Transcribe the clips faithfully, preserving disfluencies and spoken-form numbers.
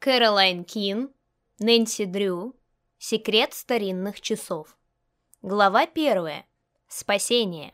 Кэролайн Кин, Нэнси Дрю. Секрет старинных часов. Глава первая. Спасение.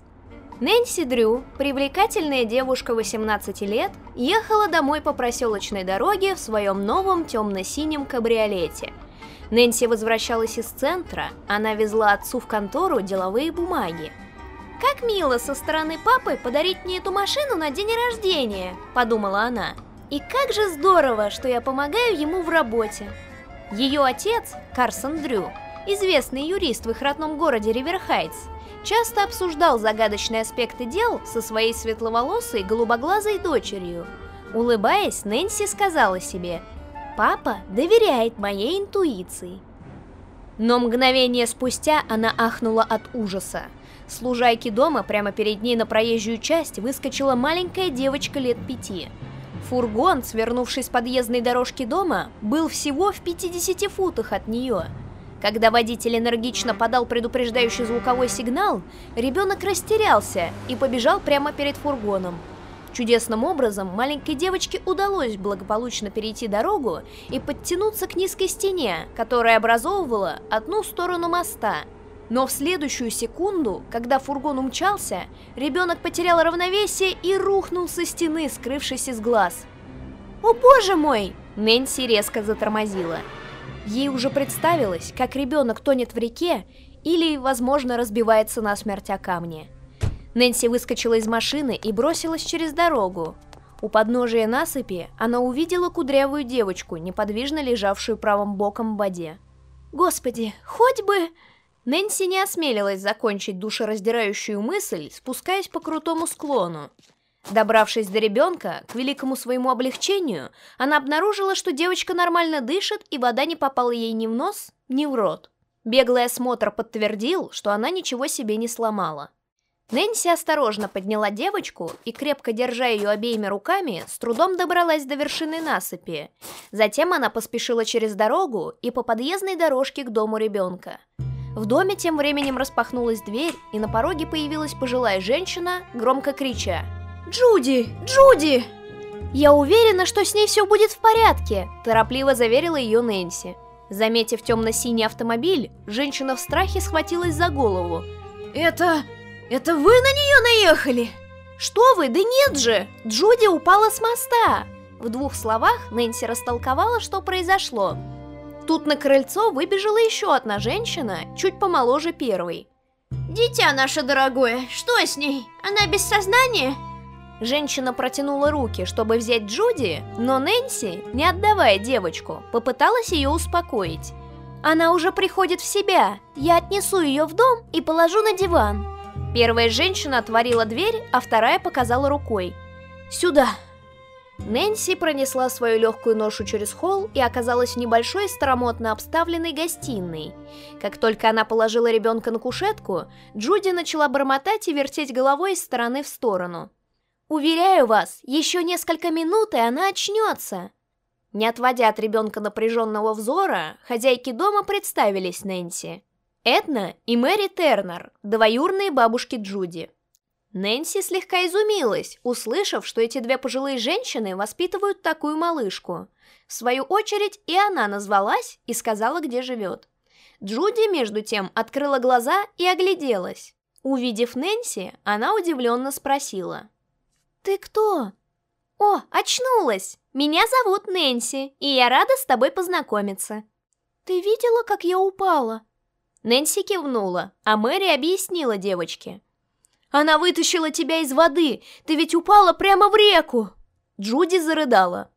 Нэнси Дрю, привлекательная девушка восемнадцати лет, ехала домой по проселочной дороге в своем новом темно-синем кабриолете. Нэнси возвращалась из центра, она везла отцу в контору деловые бумаги. «Как мило со стороны папы подарить мне эту машину на день рождения», — подумала она. «И как же здорово, что я помогаю ему в работе». Ее отец, Карсон Дрю, известный юрист в их родном городе Риверхайтс, часто обсуждал загадочные аспекты дел со своей светловолосой голубоглазой дочерью. Улыбаясь, Нэнси сказала себе: «Папа доверяет моей интуиции». Но мгновение спустя она ахнула от ужаса. С лужайки дома прямо перед ней на проезжую часть выскочила маленькая девочка лет пяти. Фургон, свернувшись с подъездной дорожки дома, был всего в пятидесяти футах от нее. Когда водитель энергично подал предупреждающий звуковой сигнал, ребенок растерялся и побежал прямо перед фургоном. Чудесным образом маленькой девочке удалось благополучно перейти дорогу и подтянуться к низкой стене, которая образовывала одну сторону моста. Но в следующую секунду, когда фургон умчался, ребенок потерял равновесие и рухнул со стены, скрывшись из глаз. «О боже мой!» Нэнси резко затормозила. Ей уже представилось, как ребенок тонет в реке или, возможно, разбивается насмерть о камни. Нэнси выскочила из машины и бросилась через дорогу. У подножия насыпи она увидела кудрявую девочку, неподвижно лежавшую правым боком в воде. «Господи, хоть бы...» Нэнси не осмелилась закончить душераздирающую мысль, спускаясь по крутому склону. Добравшись до ребенка, к великому своему облегчению, она обнаружила, что девочка нормально дышит, и вода не попала ей ни в нос, ни в рот. Беглый осмотр подтвердил, что она ничего себе не сломала. Нэнси осторожно подняла девочку и, крепко держа ее обеими руками, с трудом добралась до вершины насыпи. Затем она поспешила через дорогу и по подъездной дорожке к дому ребенка. В доме тем временем распахнулась дверь, и на пороге появилась пожилая женщина, громко крича: «Джуди! Джуди!» «Я уверена, что с ней все будет в порядке», – торопливо заверила ее Нэнси. Заметив темно-синий автомобиль, женщина в страхе схватилась за голову. «Это... это вы на нее наехали?» «Что вы? Да нет же! Джуди упала с моста!» В двух словах Нэнси растолковала, что произошло. Тут на крыльцо выбежала еще одна женщина, чуть помоложе первой. «Дитя наше дорогое, что с ней? Она без сознания?» Женщина протянула руки, чтобы взять Джуди, но Нэнси, не отдавая девочку, попыталась ее успокоить. «Она уже приходит в себя. Я отнесу ее в дом и положу на диван». Первая женщина отворила дверь, а вторая показала рукой. «Сюда». Нэнси пронесла свою легкую ношу через холл и оказалась в небольшой старомодно обставленной гостиной. Как только она положила ребенка на кушетку, Джуди начала бормотать и вертеть головой из стороны в сторону. «Уверяю вас, еще несколько минут, и она очнется!» Не отводя от ребенка напряженного взора, хозяйки дома представились Нэнси. Эдна и Мэри Тернер, двоюродные бабушки Джуди. Нэнси слегка изумилась, услышав, что эти две пожилые женщины воспитывают такую малышку. В свою очередь и она назвалась и сказала, где живет. Джуди, между тем, открыла глаза и огляделась. Увидев Нэнси, она удивленно спросила: «Ты кто?» «О, очнулась! Меня зовут Нэнси, и я рада с тобой познакомиться». «Ты видела, как я упала?» Нэнси кивнула, а Мэри объяснила девочке: «Она вытащила тебя из воды! Ты ведь упала прямо в реку!» Джуди зарыдала.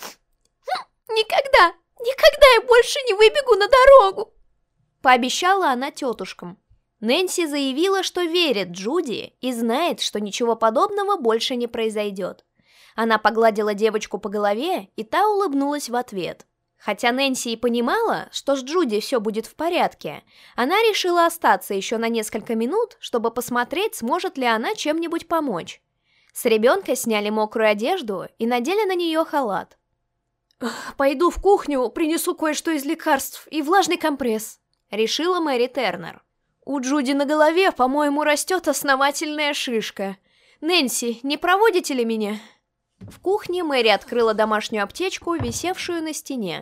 «Никогда, никогда я больше не выбегу на дорогу!» Пообещала она тетушкам. Нэнси заявила, что верит Джуди и знает, что ничего подобного больше не произойдет. Она погладила девочку по голове, и та улыбнулась в ответ. Хотя Нэнси и понимала, что с Джуди все будет в порядке, она решила остаться еще на несколько минут, чтобы посмотреть, сможет ли она чем-нибудь помочь. С ребенка сняли мокрую одежду и надели на нее халат. «Пойду в кухню, принесу кое-что из лекарств и влажный компресс», — решила Мэри Тернер. «У Джуди на голове, по-моему, растет основательная шишка. Нэнси, не проводите ли меня?» В кухне Мэри открыла домашнюю аптечку, висевшую на стене.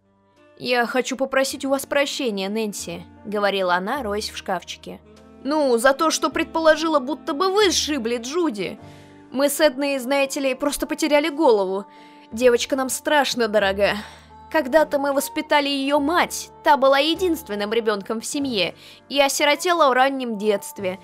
«Я хочу попросить у вас прощения, Нэнси», — говорила она, роясь в шкафчике. «Ну, за то, что предположила, будто бы вы сшибли Джуди. Мы с Эдной, знаете ли, просто потеряли голову. Девочка нам страшно дорога. Когда-то мы воспитали ее мать, та была единственным ребенком в семье, и осиротела в раннем детстве.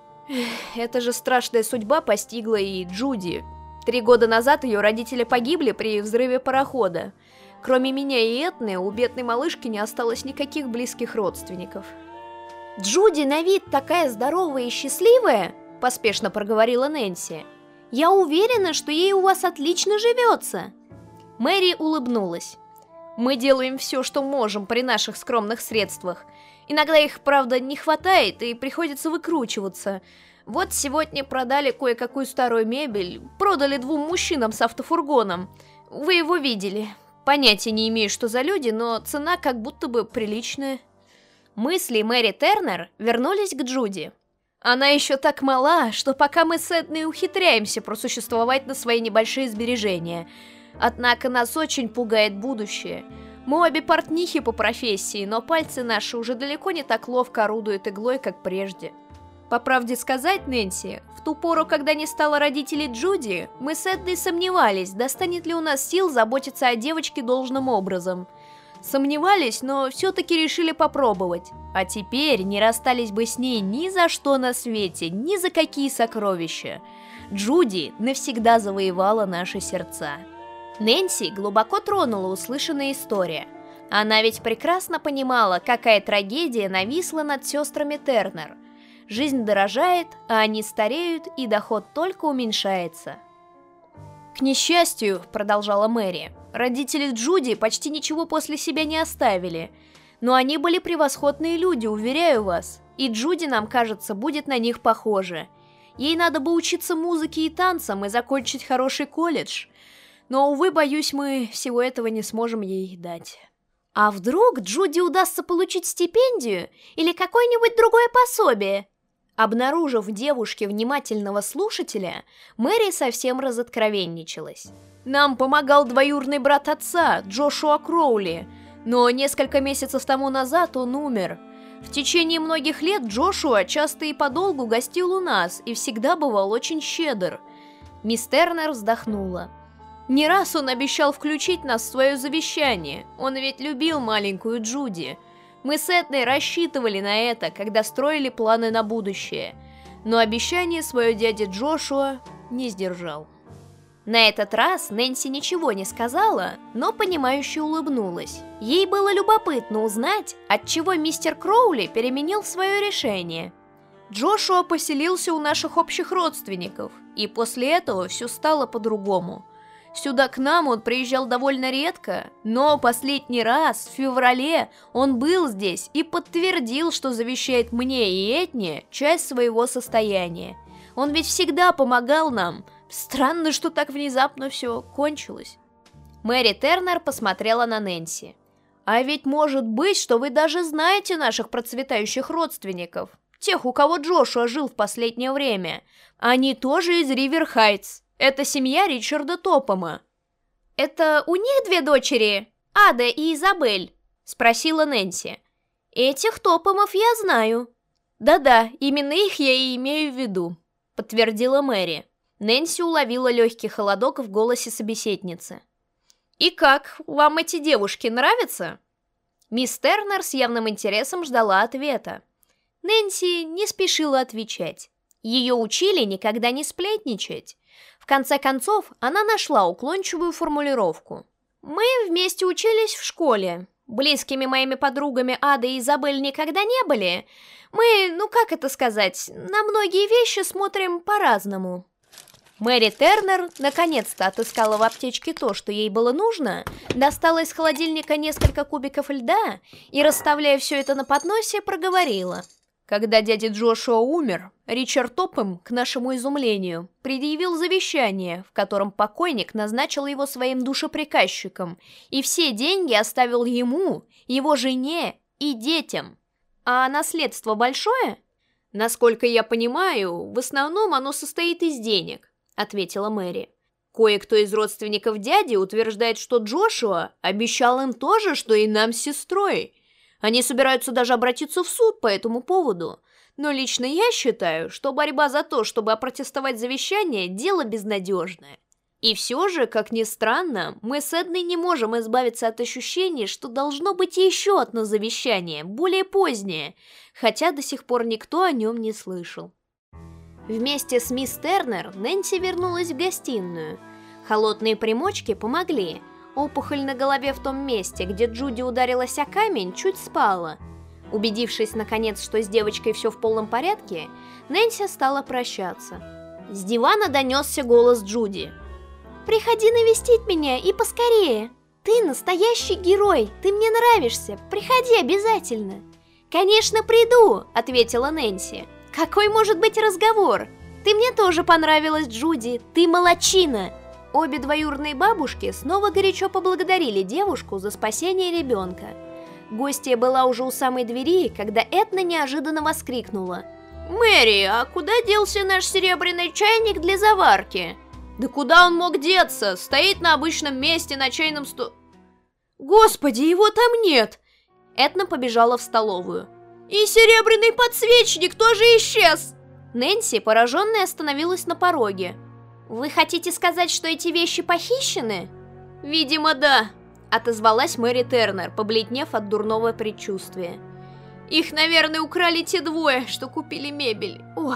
Эта же страшная судьба постигла и Джуди. Три года назад ее родители погибли при взрыве парохода. Кроме меня и Этны, у бедной малышки не осталось никаких близких родственников». «Джуди на вид такая здоровая и счастливая», — поспешно проговорила Нэнси. «Я уверена, что ей у вас отлично живется». Мэри улыбнулась. «Мы делаем все, что можем при наших скромных средствах. Иногда их, правда, не хватает и приходится выкручиваться. Вот сегодня продали кое-какую старую мебель, продали двум мужчинам с автофургоном. Вы его видели. Понятия не имею, что за люди, но цена как будто бы приличная». Мысли Мэри Тернер вернулись к Джуди. «Она еще так мала, что пока мы с Эдной ухитряемся просуществовать на свои небольшие сбережения. Однако нас очень пугает будущее. Мы обе портнихи по профессии, но пальцы наши уже далеко не так ловко орудуют иглой, как прежде. По правде сказать, Нэнси, в ту пору, когда не стало родителей Джуди, мы с Эдной сомневались, достанет ли у нас сил заботиться о девочке должным образом. Сомневались, но все-таки решили попробовать. А теперь не расстались бы с ней ни за что на свете, ни за какие сокровища. Джуди навсегда завоевала наши сердца». Нэнси глубоко тронула услышанная история. Она ведь прекрасно понимала, какая трагедия нависла над сестрами Тернер. Жизнь дорожает, а они стареют, и доход только уменьшается. «К несчастью», — продолжала Мэри, — «родители Джуди почти ничего после себя не оставили. Но они были превосходные люди, уверяю вас, и Джуди, нам кажется, будет на них похожа. Ей надо бы учиться музыке и танцам и закончить хороший колледж. Но, увы, боюсь, мы всего этого не сможем ей дать». «А вдруг Джуди удастся получить стипендию или какое-нибудь другое пособие?» Обнаружив в девушке внимательного слушателя, Мэри совсем разоткровенничалась. «Нам помогал двоюродный брат отца, Джошуа Кроули, но несколько месяцев тому назад он умер. В течение многих лет Джошуа часто и подолгу гостил у нас и всегда бывал очень щедр». Мисс Тернер вздохнула. «Не раз он обещал включить нас в свое завещание, он ведь любил маленькую Джуди. Мы с Эдной рассчитывали на это, когда строили планы на будущее, но обещание свое дядя Джошуа не сдержал». На этот раз Нэнси ничего не сказала, но понимающе улыбнулась. Ей было любопытно узнать, отчего мистер Кроули переменил свое решение. «Джошуа поселился у наших общих родственников, и после этого все стало по-другому. Сюда к нам он приезжал довольно редко, но последний раз, в феврале, он был здесь и подтвердил, что завещает мне и Этне часть своего состояния. Он ведь всегда помогал нам. Странно, что так внезапно все кончилось». Мэри Тернер посмотрела на Нэнси. «А ведь может быть, что вы даже знаете наших процветающих родственников, тех, у кого Джошуа жил в последнее время. Они тоже из Ривер-Хайтс. Это семья Ричарда Топома». «Это у них две дочери, Ада и Изабель?» — спросила Нэнси. «Этих Топомов я знаю». «Да-да, именно их я и имею в виду», — подтвердила Мэри. Нэнси уловила легкий холодок в голосе собеседницы. «И как, вам эти девушки нравятся?» Мисс Тернер с явным интересом ждала ответа. Нэнси не спешила отвечать. Ее учили никогда не сплетничать. В конце концов, она нашла уклончивую формулировку. «Мы вместе учились в школе. Близкими моими подругами Ада и Изабель никогда не были. Мы, ну как это сказать, на многие вещи смотрим по-разному». Мэри Тернер наконец-то отыскала в аптечке то, что ей было нужно, достала из холодильника несколько кубиков льда и, расставляя все это на подносе, проговорила. «Когда дядя Джошуа умер, Ричард Топом, к нашему изумлению, предъявил завещание, в котором покойник назначил его своим душеприказчиком и все деньги оставил ему, его жене и детям. А наследство большое? Насколько я понимаю, в основном оно состоит из денег», — ответила Мэри. Кое-кто из родственников дяди утверждает, что Джошуа обещал им то же, что и нам с сестрой. Они собираются даже обратиться в суд по этому поводу. Но лично я считаю, что борьба за то, чтобы опротестовать завещание, дело безнадежное. И все же, как ни странно, мы с Эдной не можем избавиться от ощущения, что должно быть еще одно завещание, более позднее, хотя до сих пор никто о нем не слышал. Вместе с мисс Тернер Нэнси вернулась в гостиную. Холодные примочки помогли. Опухоль на голове в том месте, где Джуди ударилась о камень, чуть спала. Убедившись, наконец, что с девочкой все в полном порядке, Нэнси стала прощаться. С дивана донесся голос Джуди. «Приходи навестить меня и поскорее! Ты настоящий герой, ты мне нравишься, приходи обязательно!» «Конечно, приду!» — ответила Нэнси. «Какой может быть разговор? Ты мне тоже понравилась, Джуди, ты молодчина!» Обе двоюродные бабушки снова горячо поблагодарили девушку за спасение ребенка. Гостья была уже у самой двери, когда Этна неожиданно воскликнула. «Мэри, а куда делся наш серебряный чайник для заварки?» «Да куда он мог деться? Стоит на обычном месте на чайном столе...» «Господи, его там нет!» Этна побежала в столовую. «И серебряный подсвечник тоже исчез!» Нэнси, пораженная, остановилась на пороге. «Вы хотите сказать, что эти вещи похищены?» «Видимо, да», — отозвалась Мэри Тернер, побледнев от дурного предчувствия. «Их, наверное, украли те двое, что купили мебель. О!»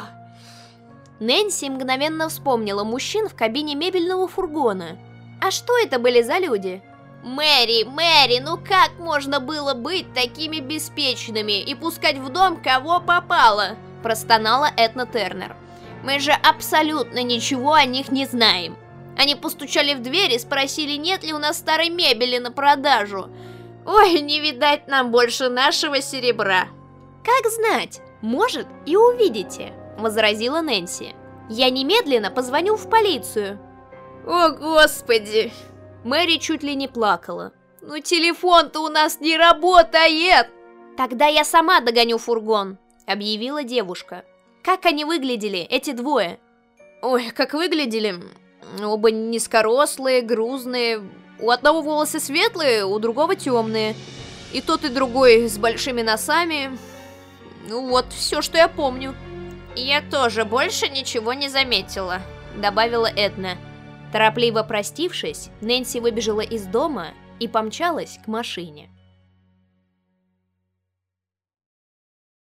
Нэнси мгновенно вспомнила мужчин в кабине мебельного фургона. А что это были за люди? «Мэри, Мэри, ну как можно было быть такими беспечными и пускать в дом кого попало?» – простонала Этна Тернер. «Мы же абсолютно ничего о них не знаем. Они постучали в дверь и спросили, нет ли у нас старой мебели на продажу. Ой, не видать нам больше нашего серебра». «Как знать, может, и увидите», — возразила Нэнси. «Я немедленно позвоню в полицию». «О, Господи!» Мэри чуть ли не плакала. «Ну телефон-то у нас не работает!» «Тогда я сама догоню фургон», — объявила девушка. «Как они выглядели, эти двое?» «Ой, как выглядели? Оба низкорослые, грузные. У одного волосы светлые, у другого темные. И тот, и другой с большими носами. Ну вот, все, что я помню». «Я тоже больше ничего не заметила», — добавила Эдна. Торопливо простившись, Нэнси выбежала из дома и помчалась к машине.